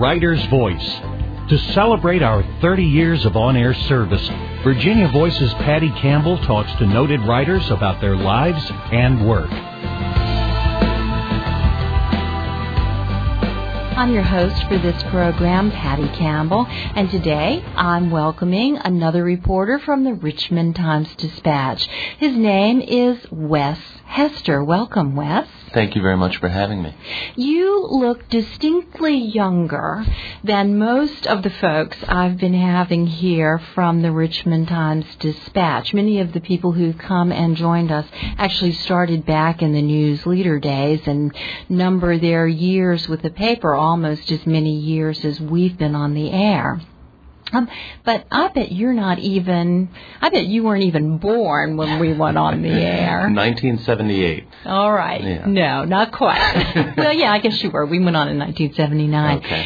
Writer's Voice. To celebrate our 30 years of on-air service, Virginia Voice's Patty Campbell talks to noted writers about their lives and work. I'm your host for this program, Patty Campbell, and today I'm welcoming another reporter from the Richmond Times-Dispatch. His name is Wes Hester. Welcome, Wes. Thank you very much for having me. You look distinctly younger than most of the folks I've been having here from the Richmond Times-Dispatch. Many of the people who've come and joined us actually started back in the news leader days and number their years with the paper almost as many years as we've been on the air. But I bet you weren't even born when we went on the air. 1978. All right. Yeah. No, not quite. Well, yeah, I guess you were. We went on in 1979. Okay.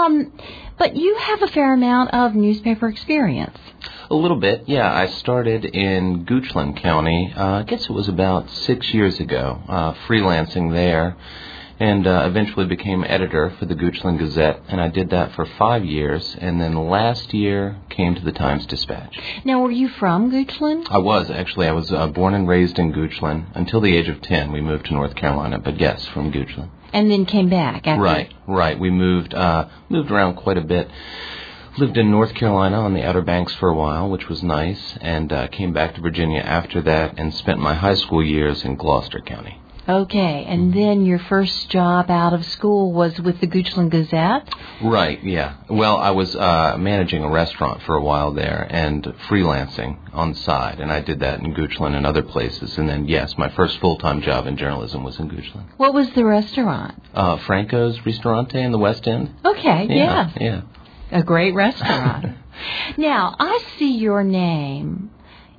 But you have a fair amount of newspaper experience. A little bit, yeah. I started in Goochland County, I guess it was about 6 years ago, freelancing there. And eventually became editor for the Goochland Gazette, and I did that for 5 years, and then last year came to the Times-Dispatch. Now, were you from Goochland? I was, actually. I was born and raised in Goochland. Until the age of 10, we moved to North Carolina, but yes, from Goochland. And then came back after? Right. We moved around quite a bit. Lived in North Carolina on the Outer Banks for a while, which was nice, and came back to Virginia after that and spent my high school years in Gloucester County. Okay, and then your first job out of school was with the Goochland Gazette? Right, yeah. Well, I was managing a restaurant for a while there and freelancing on the side, and I did that in Goochland and other places. And then, yes, my first full-time job in journalism was in Goochland. What was the restaurant? Franco's Ristorante in the West End. Okay, yeah. A great restaurant. Now, I see your name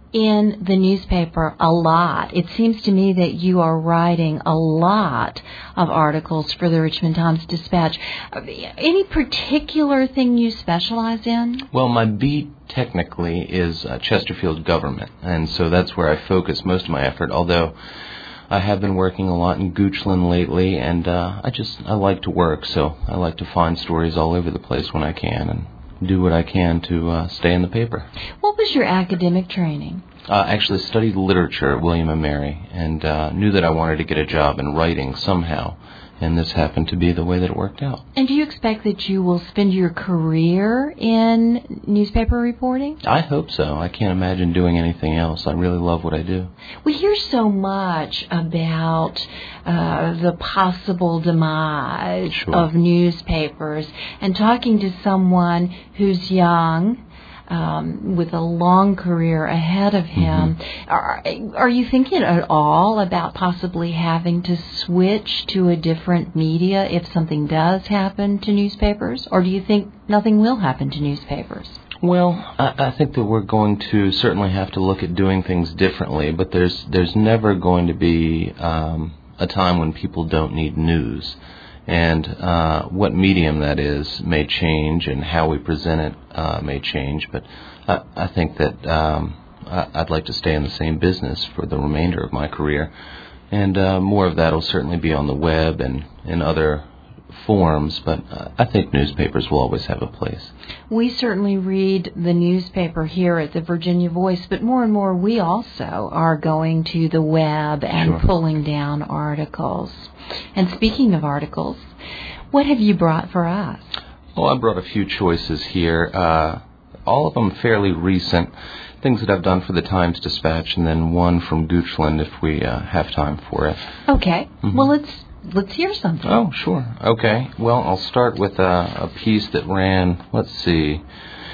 in the newspaper a lot. It seems to me that you are writing a lot of articles for the Richmond Times-Dispatch. Any particular thing you specialize in? Well, my beat technically is Chesterfield government, and so that's where I focus most of my effort, although I have been working a lot in Goochland lately, and I like to work, so I like to find stories all over the place when I can, and do what I can to stay in the paper. What was your academic training? I actually studied literature at William & Mary and knew that I wanted to get a job in writing somehow, and this happened to be the way that it worked out. And do you expect that you will spend your career in newspaper reporting? I hope so. I can't imagine doing anything else. I really love what I do. We hear so much about the possible demise of newspapers, and talking to someone who's young, with a long career ahead of him. Mm-hmm. Are you thinking at all about possibly having to switch to a different media if something does happen to newspapers? Or do you think nothing will happen to newspapers? Well, I think that we're going to certainly have to look at doing things differently, but there's never going to be a time when people don't need news. And what medium that is may change, and how we present it may change. But I think that I'd like to stay in the same business for the remainder of my career. And more of that will certainly be on the web and in other forms, but I think newspapers will always have a place. We certainly read the newspaper here at the Virginia Voice, but more and more we also are going to the web and pulling down articles. And speaking of articles, what have you brought for us? Oh, I brought a few choices here, all of them fairly recent, things that I've done for the Times-Dispatch, and then one from Goochland if we have time for it. Okay. Mm-hmm. Well, let's hear something. Oh, sure. Okay. Well, I'll start with a piece that ran, let's see,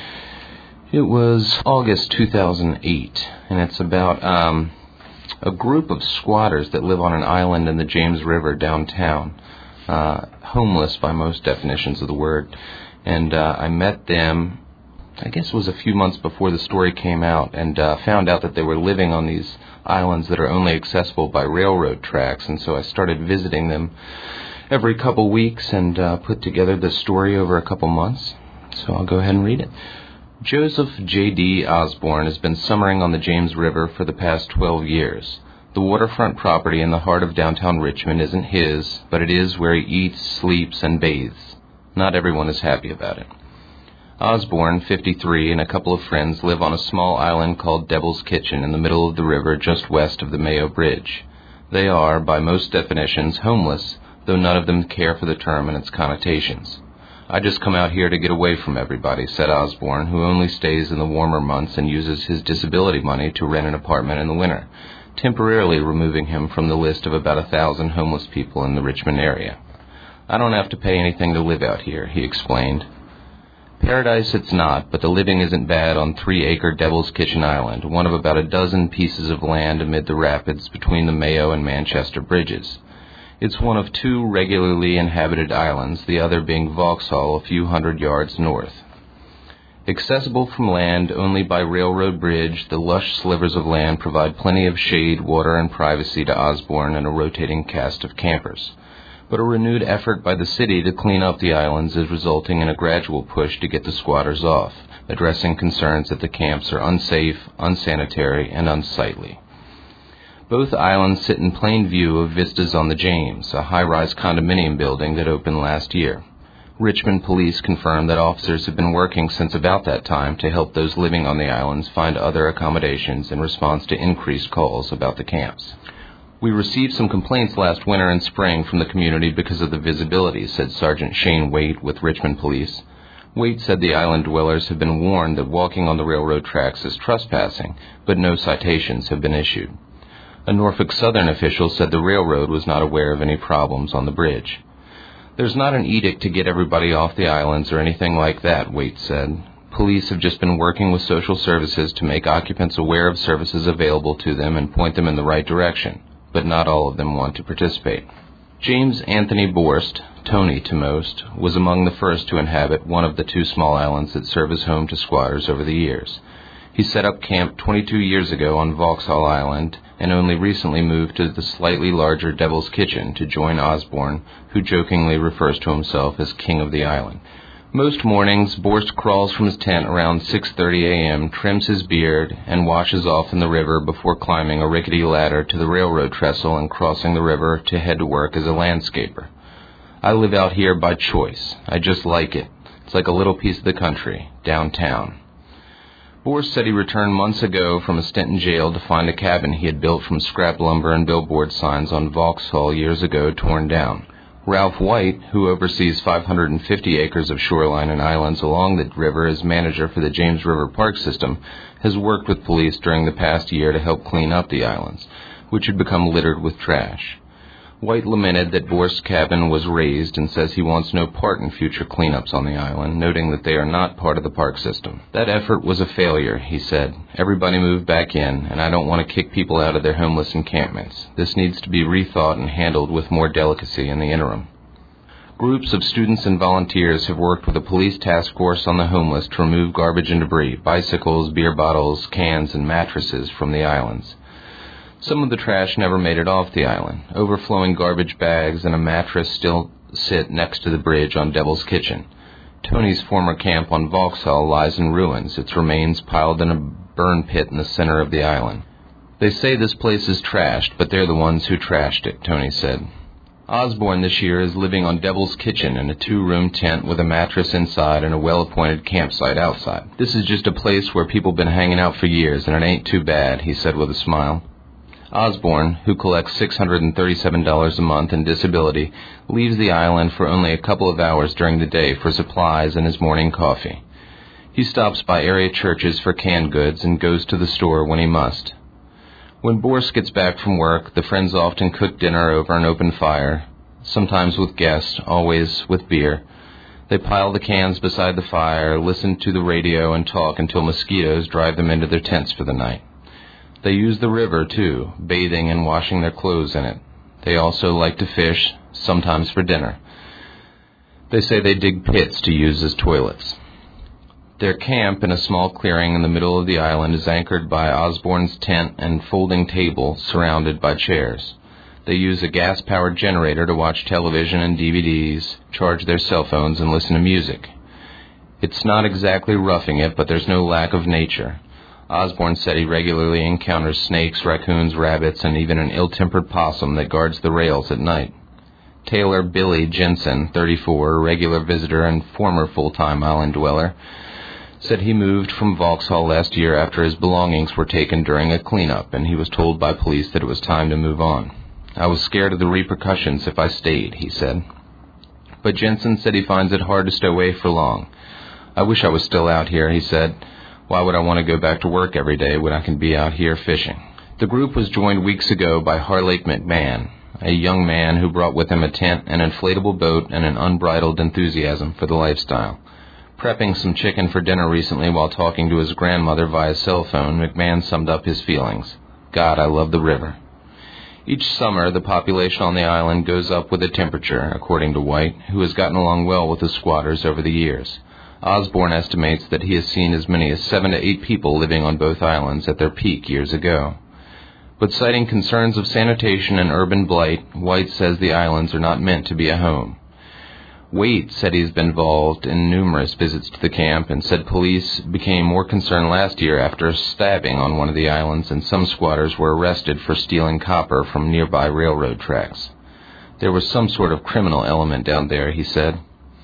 it was August 2008, and it's about a group of squatters that live on an island in the James River downtown, homeless by most definitions of the word. And I met them, I guess it was a few months before the story came out, and found out that they were living on these islands that are only accessible by railroad tracks. And so I started visiting them every couple weeks and put together the story over a couple months. So I'll go ahead and read it. Joseph J.D. Osborne has been summering on the James River for the past 12 years. The waterfront property in the heart of downtown Richmond isn't his, but it is where he eats, sleeps, and bathes. Not everyone is happy about it. Osborne, 53, and a couple of friends live on a small island called Devil's Kitchen in the middle of the river just west of the Mayo Bridge. They are, by most definitions, homeless, though none of them care for the term and its connotations. "I just come out here to get away from everybody," said Osborne, who only stays in the warmer months and uses his disability money to rent an apartment in the winter, temporarily removing him from the list of about 1,000 homeless people in the Richmond area. "I don't have to pay anything to live out here," he explained. Paradise it's not, but the living isn't bad on 3-acre Devil's Kitchen Island, one of about a dozen pieces of land amid the rapids between the Mayo and Manchester bridges. It's one of 2 regularly inhabited islands, the other being Vauxhall a few hundred yards north. Accessible from land only by railroad bridge, the lush slivers of land provide plenty of shade, water, and privacy to Osborne and a rotating cast of campers. But a renewed effort by the city to clean up the islands is resulting in a gradual push to get the squatters off, addressing concerns that the camps are unsafe, unsanitary, and unsightly. Both islands sit in plain view of vistas on the James, a high-rise condominium building that opened last year. Richmond police confirmed that officers have been working since about that time to help those living on the islands find other accommodations in response to increased calls about the camps. "We received some complaints last winter and spring from the community because of the visibility," said Sergeant Shane Waite with Richmond Police. Waite said the island dwellers have been warned that walking on the railroad tracks is trespassing, but no citations have been issued. A Norfolk Southern official said the railroad was not aware of any problems on the bridge. "There's not an edict to get everybody off the islands or anything like that," Waite said. "Police have just been working with social services to make occupants aware of services available to them and point them in the right direction. But not all of them want to participate." James Anthony Borst, Tony to most, was among the first to inhabit one of the 2 small islands that serve as home to squatters over the years. He set up camp 22 years ago on Vauxhall Island and only recently moved to the slightly larger Devil's Kitchen to join Osborne, who jokingly refers to himself as King of the Island. Most mornings, Borst crawls from his tent around 6:30 a.m., trims his beard, and washes off in the river before climbing a rickety ladder to the railroad trestle and crossing the river to head to work as a landscaper. "I live out here by choice. I just like it. It's like a little piece of the country, downtown." Borst said he returned months ago from a stint in jail to find a cabin he had built from scrap lumber and billboard signs on Vauxhall years ago torn down. Ralph White, who oversees 550 acres of shoreline and islands along the river as manager for the James River Park System, has worked with police during the past year to help clean up the islands, which had become littered with trash. White lamented that Borst's cabin was razed and says he wants no part in future cleanups on the island, noting that they are not part of the park system. "That effort was a failure," he said. "Everybody moved back in, and I don't want to kick people out of their homeless encampments. This needs to be rethought and handled with more delicacy in the interim." Groups of students and volunteers have worked with a police task force on the homeless to remove garbage and debris, bicycles, beer bottles, cans, and mattresses from the islands. Some of the trash never made it off the island. Overflowing garbage bags and a mattress still sit next to the bridge on Devil's Kitchen. Tony's former camp on Vauxhall lies in ruins, its remains piled in a burn pit in the center of the island. "They say this place is trashed, but they're the ones who trashed it," Tony said. Osborne this year is living on Devil's Kitchen in a 2-room tent with a mattress inside and a well-appointed campsite outside. "This is just a place where people been hanging out for years, and it ain't too bad," he said with a smile. Osborne, who collects $637 a month in disability, leaves the island for only a couple of hours during the day for supplies and his morning coffee. He stops by area churches for canned goods and goes to the store when he must. When Borst gets back from work, the friends often cook dinner over an open fire, sometimes with guests, always with beer. They pile the cans beside the fire, listen to the radio, and talk until mosquitoes drive them into their tents for the night. They use the river, too, bathing and washing their clothes in it. They also like to fish, sometimes for dinner. They say they dig pits to use as toilets. Their camp in a small clearing in the middle of the island is anchored by Osborne's tent and folding table surrounded by chairs. They use a gas-powered generator to watch television and DVDs, charge their cell phones, and listen to music. It's not exactly roughing it, but there's no lack of nature. Osborne said he regularly encounters snakes, raccoons, rabbits, and even an ill-tempered possum that guards the rails at night. Taylor Billy Jensen, 34, a regular visitor and former full-time island dweller, said he moved from Vauxhall last year after his belongings were taken during a cleanup, and he was told by police that it was time to move on. I was scared of the repercussions if I stayed, he said. But Jensen said he finds it hard to stay away for long. I wish I was still out here, he said. Why would I want to go back to work every day when I can be out here fishing? The group was joined weeks ago by Harlake McMahon, a young man who brought with him a tent, an inflatable boat, and an unbridled enthusiasm for the lifestyle. Prepping some chicken for dinner recently while talking to his grandmother via cell phone, McMahon summed up his feelings. God, I love the river. Each summer, the population on the island goes up with the temperature, according to White, who has gotten along well with the squatters over the years. Osborne estimates that he has seen as many as 7 to 8 people living on both islands at their peak years ago. But citing concerns of sanitation and urban blight, White says the islands are not meant to be a home. Waite said he's been involved in numerous visits to the camp and said police became more concerned last year after a stabbing on one of the islands, and some squatters were arrested for stealing copper from nearby railroad tracks. There was some sort of criminal element down there, he said.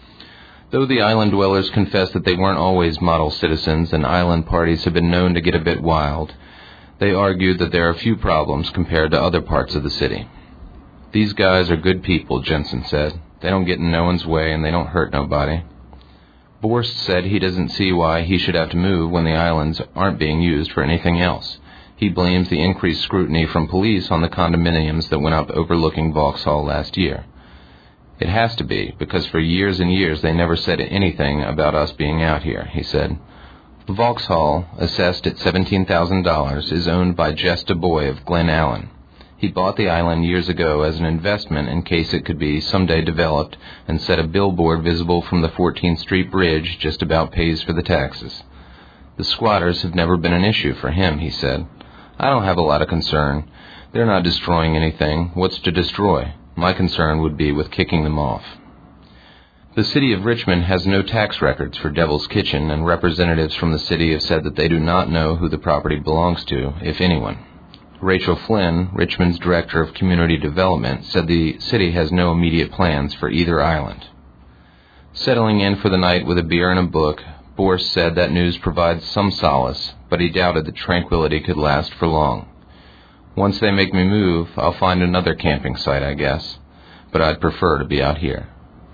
Though the island dwellers confess that they weren't always model citizens and island parties have been known to get a bit wild, they argued that there are few problems compared to other parts of the city. These guys are good people, Jensen said. They don't get in no one's way and they don't hurt nobody. Borst said he doesn't see why he should have to move when the islands aren't being used for anything else. He blames the increased scrutiny from police on the condominiums that went up overlooking Vauxhall last year. It has to be, because for years and years they never said anything about us being out here, he said. Vauxhall, assessed at $17,000, is owned by Jess DuBois of Glen Allen. He bought the island years ago as an investment in case it could be someday developed, and set a billboard visible from the 14th Street Bridge just about pays for the taxes. The squatters have never been an issue for him, he said. I don't have a lot of concern. They're not destroying anything. What's to destroy? My concern would be with kicking them off. The city of Richmond has no tax records for Devil's Kitchen, and representatives from the city have said that they do not know who the property belongs to, if anyone. Rachel Flynn, Richmond's Director of Community Development, said the city has no immediate plans for either island. Settling in for the night with a beer and a book, Borst said that news provides some solace, but he doubted that tranquility could last for long. Once they make me move, I'll find another camping site, I guess, but I'd prefer to be out here.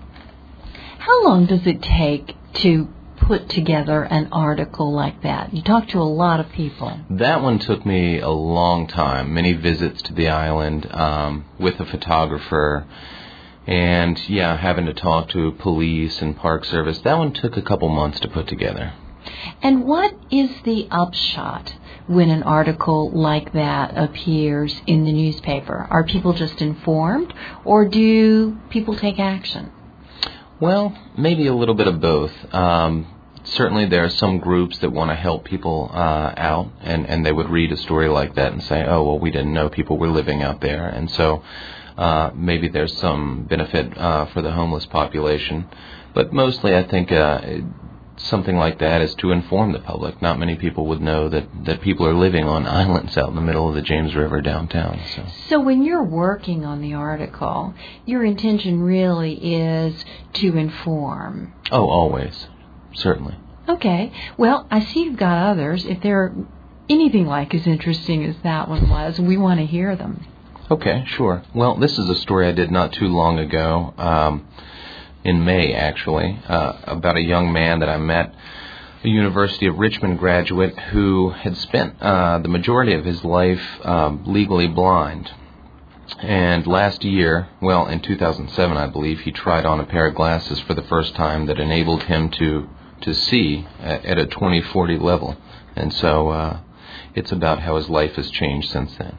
How long does it take to put together an article like that? You talk to a lot of people. That one took me a long time, many visits to the island with a photographer, and having to talk to police and park service. That one took a couple months to put together. And what is the upshot when an article like that appears in the newspaper? Are people just informed, or do people take action? Well, maybe a little bit of both. Certainly there are some groups that want to help people out, and they would read a story like that and say, oh, well, we didn't know people were living out there. And so maybe there's some benefit for the homeless population. But mostly I think something like that is to inform the public. Not many people would know that people are living on islands out in the middle of the James River downtown. So when you're working on the article, your intention really is to inform? Oh, always. Certainly. Okay. Well, I see you've got others. If they're anything like as interesting as that one was, we want to hear them. Okay, sure. Well, this is a story I did not too long ago, in May, actually, about a young man that I met, a University of Richmond graduate who had spent the majority of his life legally blind. And last year, well, in 2007, I believe, he tried on a pair of glasses for the first time that enabled him to see at a 20/40 level. And so it's about how his life has changed since then.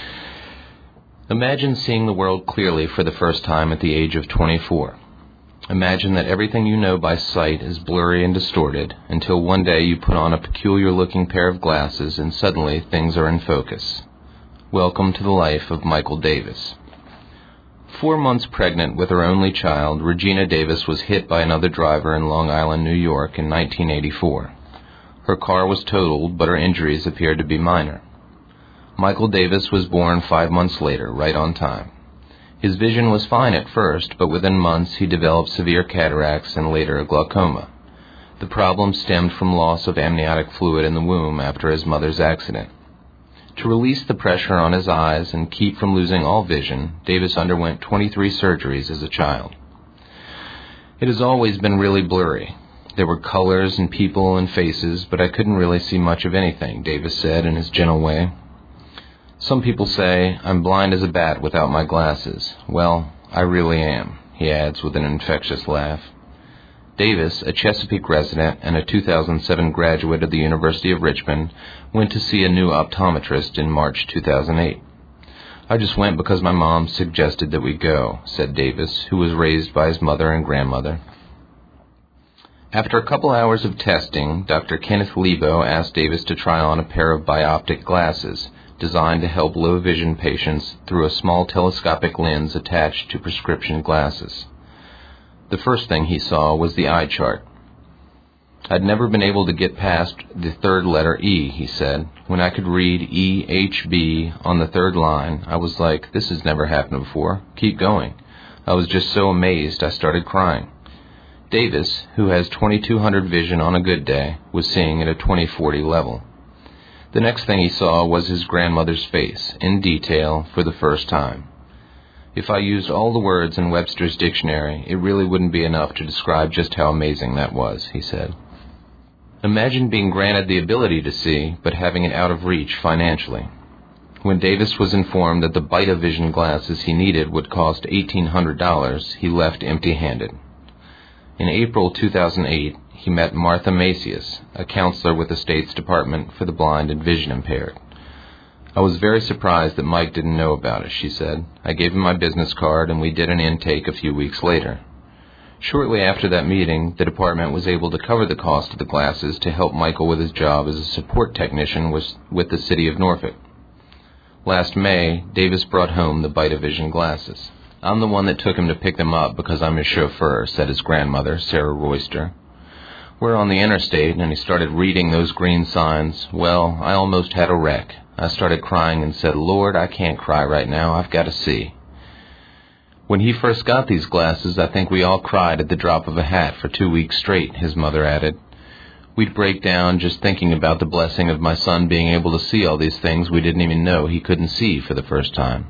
Imagine seeing the world clearly for the first time at the age of 24. Imagine that everything you know by sight is blurry and distorted until one day you put on a peculiar-looking pair of glasses and suddenly things are in focus. Welcome to the life of Michael Davis. 4 months pregnant with her only child, Regina Davis was hit by another driver in Long Island, New York in 1984. Her car was totaled, but her injuries appeared to be minor. Michael Davis was born 5 months later, right on time. His vision was fine at first, but within months he developed severe cataracts and later a glaucoma. The problem stemmed from loss of amniotic fluid in the womb after his mother's accident. To release the pressure on his eyes and keep from losing all vision, Davis underwent 23 surgeries as a child. It has always been really blurry. There were colors and people and faces, but I couldn't really see much of anything, Davis said in his gentle way. Some people say I'm blind as a bat without my glasses. Well, I really am, he adds with an infectious laugh. Davis, a Chesapeake resident and a 2007 graduate of the University of Richmond, went to see a new optometrist in March 2008. I just went because my mom suggested that we go, said Davis, who was raised by his mother and grandmother. After a couple hours of testing, Dr. Kenneth Lebo asked Davis to try on a pair of bioptic glasses designed to help low-vision patients through a small telescopic lens attached to prescription glasses. The first thing he saw was the eye chart. I'd never been able to get past the third letter E, he said. When I could read E-H-B on the third line, I was like, this has never happened before. Keep going. I was just so amazed I started crying. Davis, who has 2200 vision on a good day, was seeing at a 20/40 level. The next thing he saw was his grandmother's face, in detail, for the first time. If I used all the words in Webster's dictionary, it really wouldn't be enough to describe just how amazing that was, he said. Imagine being granted the ability to see, but having it out of reach financially. When Davis was informed that the BetaVision glasses he needed would cost $1,800, he left empty-handed. In April 2008, he met Martha Macias, a counselor with the state's Department for the Blind and Vision Impaired. I was very surprised that Mike didn't know about it, she said. I gave him my business card and we did an intake a few weeks later. Shortly after that meeting, the department was able to cover the cost of the glasses to help Michael with his job as a support technician with the city of Norfolk. Last May, Davis brought home the BetaVision glasses. I'm the one that took him to pick them up because I'm his chauffeur, said his grandmother, Sarah Royster. We're on the interstate and he started reading those green signs. Well, I almost had a wreck. I started crying and said, Lord, I can't cry right now. I've got to see. When he first got these glasses, I think we all cried at the drop of a hat for 2 weeks straight, his mother added. We'd break down just thinking about the blessing of my son being able to see all these things we didn't even know he couldn't see for the first time.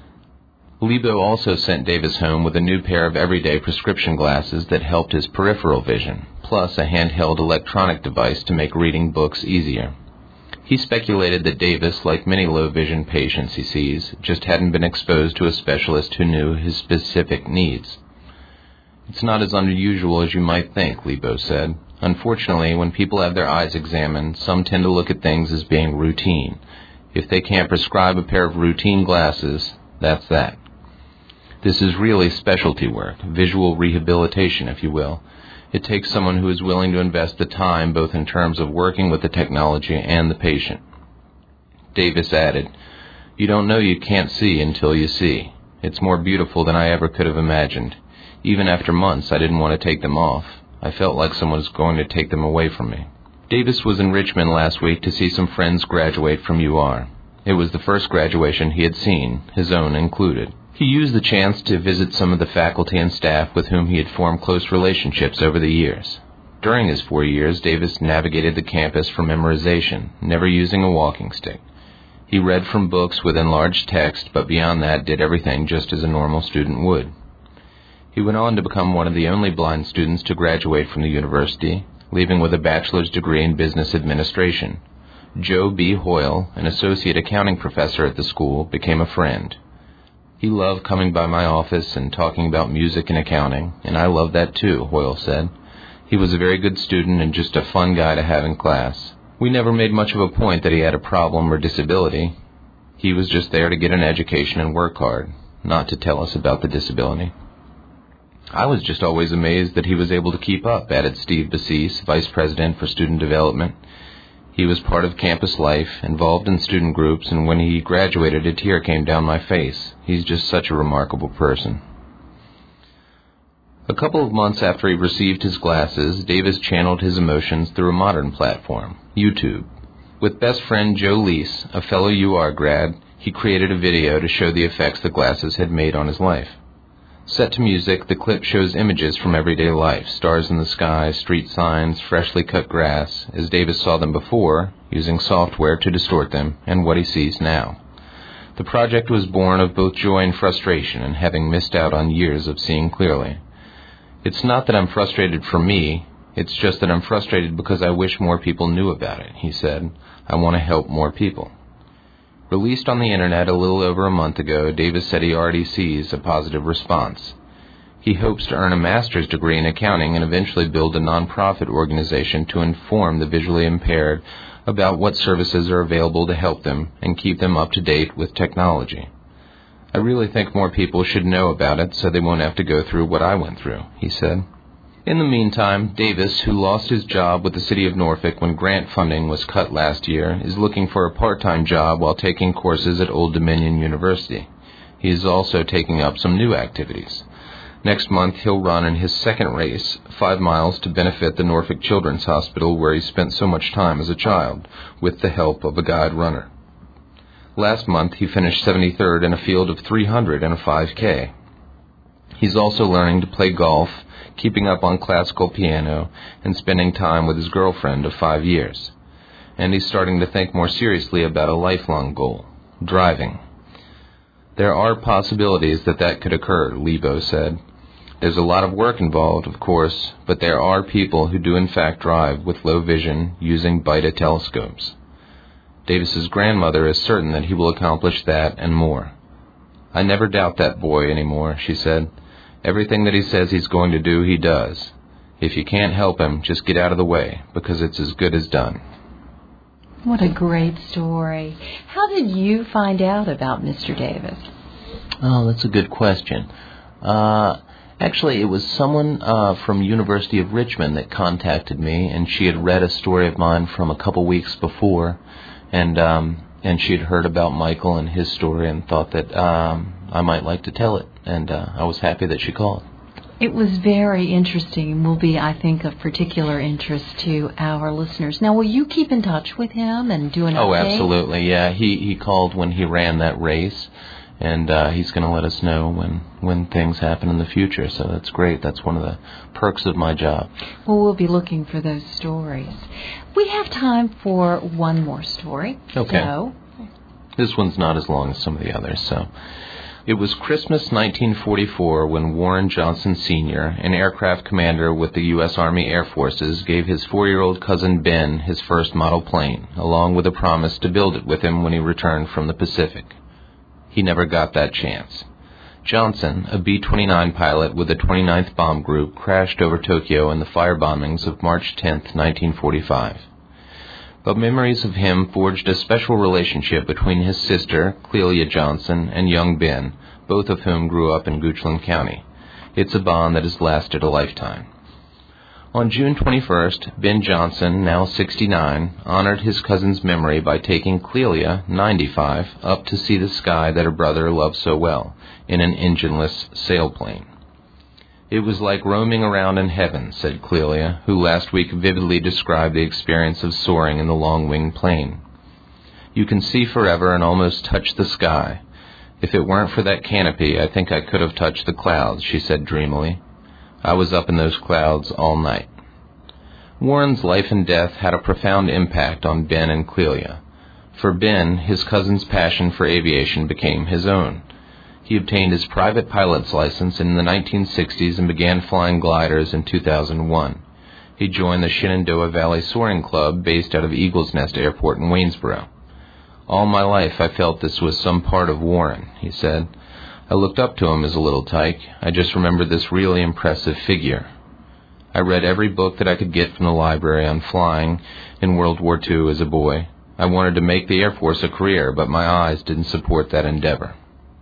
Lebo also sent Davis home with a new pair of everyday prescription glasses that helped his peripheral vision, plus a handheld electronic device to make reading books easier. He speculated that Davis, like many low-vision patients he sees, just hadn't been exposed to a specialist who knew his specific needs. It's not as unusual as you might think, Lebo said. Unfortunately, when people have their eyes examined, some tend to look at things as being routine. If they can't prescribe a pair of routine glasses, that's that. This is really specialty work, visual rehabilitation, if you will. It takes someone who is willing to invest the time both in terms of working with the technology and the patient. Davis added, You don't know you can't see until you see. It's more beautiful than I ever could have imagined. Even after months, I didn't want to take them off. I felt like someone was going to take them away from me. Davis was in Richmond last week to see some friends graduate from UR. It was the first graduation he had seen, his own included. He used the chance to visit some of the faculty and staff with whom he had formed close relationships over the years. During his 4 years, Davis navigated the campus for memorization, never using a walking stick. He read from books with enlarged text, but beyond that did everything just as a normal student would. He went on to become one of the only blind students to graduate from the university, leaving with a bachelor's degree in business administration. Joe B. Hoyle, an associate accounting professor at the school, became a friend. He loved coming by my office and talking about music and accounting, and I loved that too, Hoyle said. He was a very good student and just a fun guy to have in class. We never made much of a point that he had a problem or disability. He was just there to get an education and work hard, not to tell us about the disability. I was just always amazed that he was able to keep up, added Steve Bassis, Vice President for Student Development. He was part of campus life, involved in student groups, and when he graduated, a tear came down my face. He's just such a remarkable person. A couple of months after he received his glasses, Davis channeled his emotions through a modern platform, YouTube. With best friend Joe Leese, a fellow UR grad, he created a video to show the effects the glasses had made on his life. Set to music, the clip shows images from everyday life, stars in the sky, street signs, freshly cut grass, as Davis saw them before, using software to distort them, and what he sees now. The project was born of both joy and frustration in having missed out on years of seeing clearly. It's not that I'm frustrated for me, it's just that I'm frustrated because I wish more people knew about it, he said. I want to help more people. Released on the internet a little over a month ago, Davis said he already sees a positive response. He hopes to earn a master's degree in accounting and eventually build a nonprofit organization to inform the visually impaired about what services are available to help them and keep them up to date with technology. I really think more people should know about it so they won't have to go through what I went through, he said. In the meantime, Davis, who lost his job with the city of Norfolk when grant funding was cut last year, is looking for a part-time job while taking courses at Old Dominion University. He is also taking up some new activities. Next month, he'll run in his second race, 5 miles, to benefit the Norfolk Children's Hospital where he spent so much time as a child, with the help of a guide runner. Last month, he finished 73rd in a field of 300 in a 5K. He's also learning to play golf, keeping up on classical piano, and spending time with his girlfriend of 5 years. And he's starting to think more seriously about a lifelong goal, driving. There are possibilities that could occur, Lebo said. There's a lot of work involved, of course, but there are people who do in fact drive with low vision using Beta telescopes. Davis's grandmother is certain that he will accomplish that and more. I never doubt that boy anymore, she said. Everything that he says he's going to do, he does. If you can't help him, just get out of the way, because it's as good as done. What a great story. How did you find out about Mr. Davis? Oh, that's a good question. Actually, it was someone from University of Richmond that contacted me, and she had read a story of mine from a couple weeks before, and she had heard about Michael and his story and thought that I might like to tell it, and I was happy that she called. It was very interesting and will be, I think, of particular interest to our listeners. Now, will you keep in touch with him and do an update? Oh, absolutely, yeah. He called when he ran that race, and he's going to let us know when things happen in the future, so that's great. That's one of the perks of my job. Well, we'll be looking for those stories. We have time for one more story. Okay. So. This one's not as long as some of the others, so... It was Christmas 1944 when Warren Johnson Sr., an aircraft commander with the U.S. Army Air Forces, gave his 4-year-old cousin Ben his first model plane, along with a promise to build it with him when he returned from the Pacific. He never got that chance. Johnson, a B-29 pilot with the 29th Bomb Group, crashed over Tokyo in the firebombings of March 10, 1945. But memories of him forged a special relationship between his sister, Clelia Johnson, and young Ben, both of whom grew up in Goochland County. It's a bond that has lasted a lifetime. On June 21st, Ben Johnson, now 69, honored his cousin's memory by taking Clelia, 95, up to see the sky that her brother loved so well, in an engineless sailplane. It was like roaming around in heaven, said Clelia, who last week vividly described the experience of soaring in the long-winged plane. You can see forever and almost touch the sky. If it weren't for that canopy, I think I could have touched the clouds, she said dreamily. I was up in those clouds all night. Warren's life and death had a profound impact on Ben and Clelia. For Ben, his cousin's passion for aviation became his own. He obtained his private pilot's license in the 1960s and began flying gliders in 2001. He joined the Shenandoah Valley Soaring Club based out of Eagles Nest Airport in Waynesboro. All my life I felt this was some part of Warren, he said. I looked up to him as a little tyke. I just remembered this really impressive figure. I read every book that I could get from the library on flying in World War II as a boy. I wanted to make the Air Force a career, but my eyes didn't support that endeavor.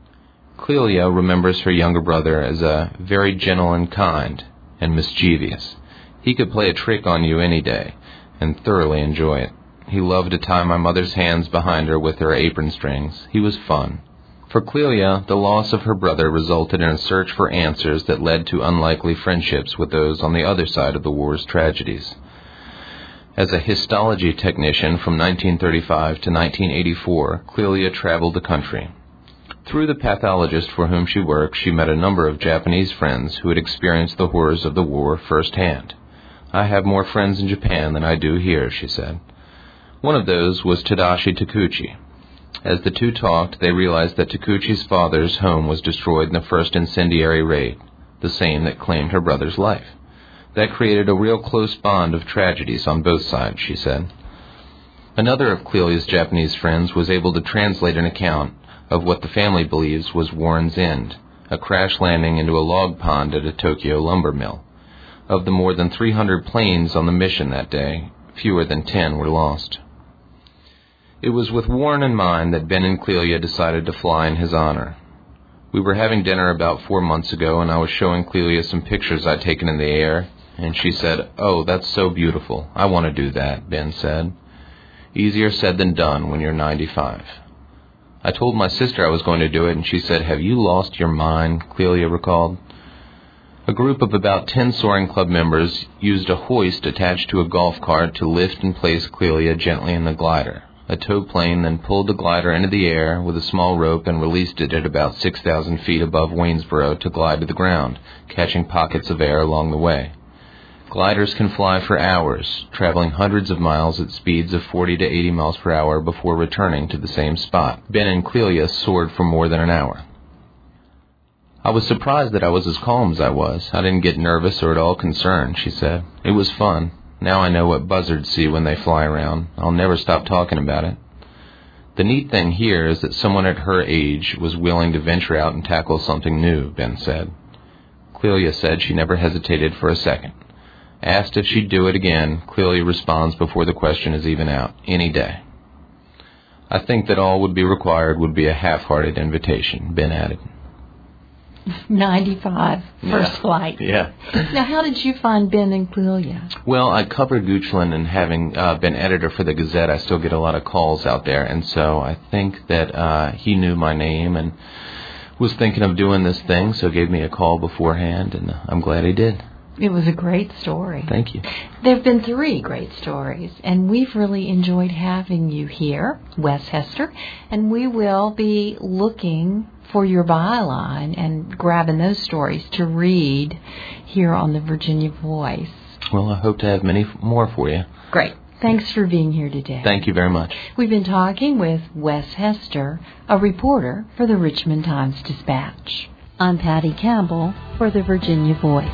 Clelia remembers her younger brother as very gentle and kind and mischievous. He could play a trick on you any day and thoroughly enjoy it. He loved to tie my mother's hands behind her with her apron strings. He was fun. For Clelia, the loss of her brother resulted in a search for answers that led to unlikely friendships with those on the other side of the war's tragedies. As a histology technician from 1935 to 1984, Clelia traveled the country. Through the pathologist for whom she worked, she met a number of Japanese friends who had experienced the horrors of the war firsthand. "I have more friends in Japan than I do here," she said. One of those was Tadashi Takuchi. As the two talked, they realized that Takuchi's father's home was destroyed in the first incendiary raid, the same that claimed her brother's life. That created a real close bond of tragedies on both sides, she said. Another of Clelia's Japanese friends was able to translate an account of what the family believes was Warren's End, a crash landing into a log pond at a Tokyo lumber mill. Of the more than 300 planes on the mission that day, fewer than 10 were lost. It was with Warren in mind that Ben and Clelia decided to fly in his honor. We were having dinner about 4 months ago, and I was showing Clelia some pictures I'd taken in the air, and she said, "Oh, that's so beautiful. I want to do that," Ben said. Easier said than done when you're 95. I told my sister I was going to do it, and she said, "Have you lost your mind?" Clelia recalled. A group of about 10 Soaring Club members used a hoist attached to a golf cart to lift and place Clelia gently in the glider. A tow plane then pulled the glider into the air with a small rope and released it at about 6,000 feet above Waynesboro to glide to the ground, catching pockets of air along the way. Gliders can fly for hours, traveling hundreds of miles at speeds of 40 to 80 miles per hour before returning to the same spot. Ben and Clelia soared for more than an hour. I was surprised that I was as calm as I was. I didn't get nervous or at all concerned, she said. It was fun. Now I know what buzzards see when they fly around. I'll never stop talking about it. The neat thing here is that someone at her age was willing to venture out and tackle something new, Ben said. Clelia said she never hesitated for a second. Asked if she'd do it again, Clelia responds before the question is even out, "Any day." I think that all would be required would be a half-hearted invitation, Ben added. 95, first flight. Yeah. Now, how did you find Ben and Clelia? Well, I covered Goochland, and having been editor for the Gazette, I still get a lot of calls out there, and so I think that he knew my name and was thinking of doing this thing, so gave me a call beforehand, and I'm glad he did. It was a great story. Thank you. There have been 3 great stories, and we've really enjoyed having you here, Wes Hester, and we will be looking for your byline and grabbing those stories to read here on the Virginia Voice. Well, I hope to have many more for you. Great. Thanks for being here today. Thank you very much. We've been talking with Wes Hester, a reporter for the Richmond Times-Dispatch. I'm Patty Campbell for the Virginia Voice.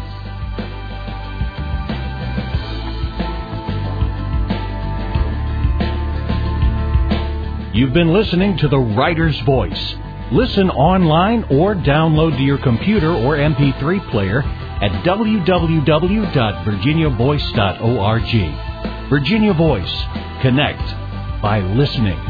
You've been listening to The Writer's Voice. Listen online or download to your computer or MP3 player at www.virginiavoice.org. Virginia Voice. Connect by listening.